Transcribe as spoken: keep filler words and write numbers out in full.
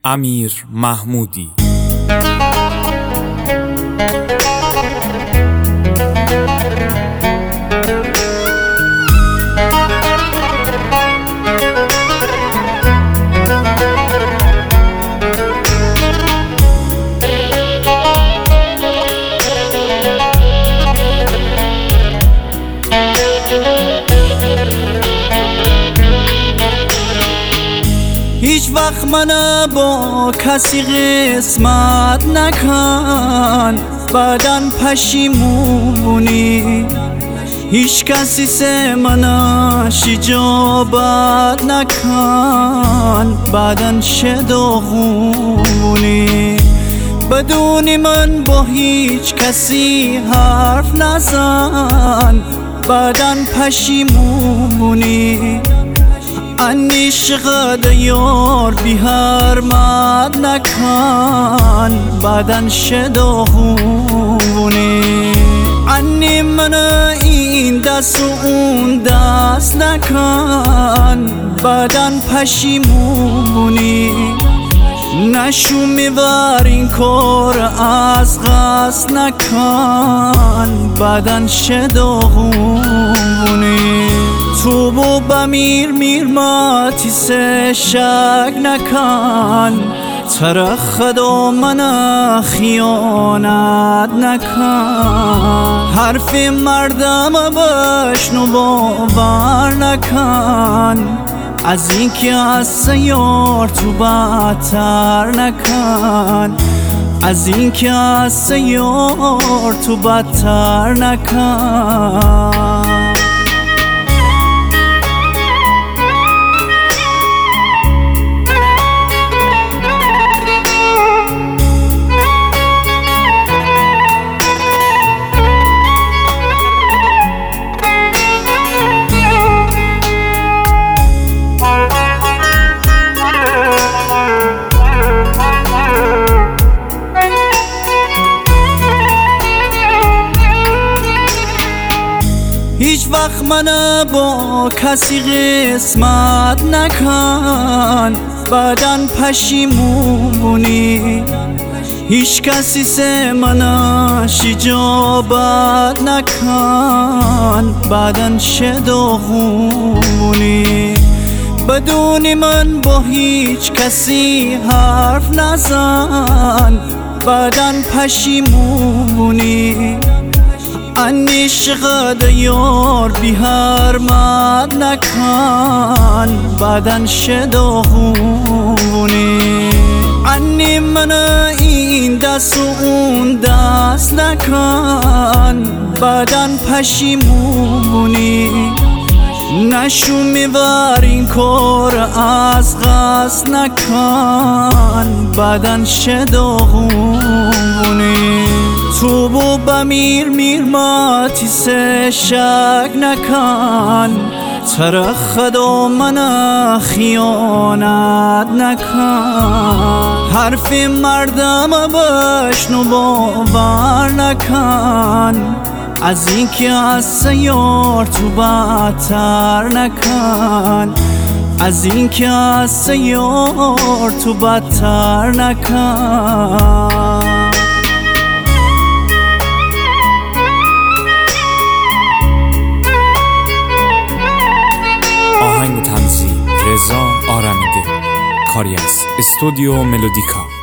امیر محمودی. هیچ وقت من با کسی قسمت نکن، بعداً پشیمونی. هیچ کسی سه منش اجابت نکن، بعداً شداغونی. بدون من با هیچ کسی حرف نزن، بعداً پشیمونی. انی شغد یار بی حرمت نکن، بعدن شداغونی. انی من این دست و اون دست نکن، بعدن پشیمونی. نشو میبر این کار از قصد نکن، بعدن شداغونی. تو با بمیر میر ماتی سه شک نکن، طرح خدا من خیانت نکن. حرف مردم بشنو باور نکن، از این که از سیار تو بدتر نکن. از این که از سیار تو بدتر نکن. هیچ وقت من با کسی قسمت نکن، بعداً پشیمونی. هیچ کسی سه منش اجابت نکن، بعداً شداغونی. بدون من با هیچ کسی حرف نزن، بعداً پشیمونی. انی شغد یار بی حرمت نکن، بعدن شداغونی. انی من این دست و اون دست نکن، بعدن پشیمونی. نشو میبر این کار از قصد نکن، بعدن شداغونی. تو با بمیر میر ماتی سه شک نکن، طرح خدا من خیانت نکن. حرف مردم بشنو باور نکن، از این که از سیار تو بدتر نکن. از این که از سیار تو بدتر نکن. آهنگ و تنظیم رضا آرمیده، کاری از استودیو ملودیکا.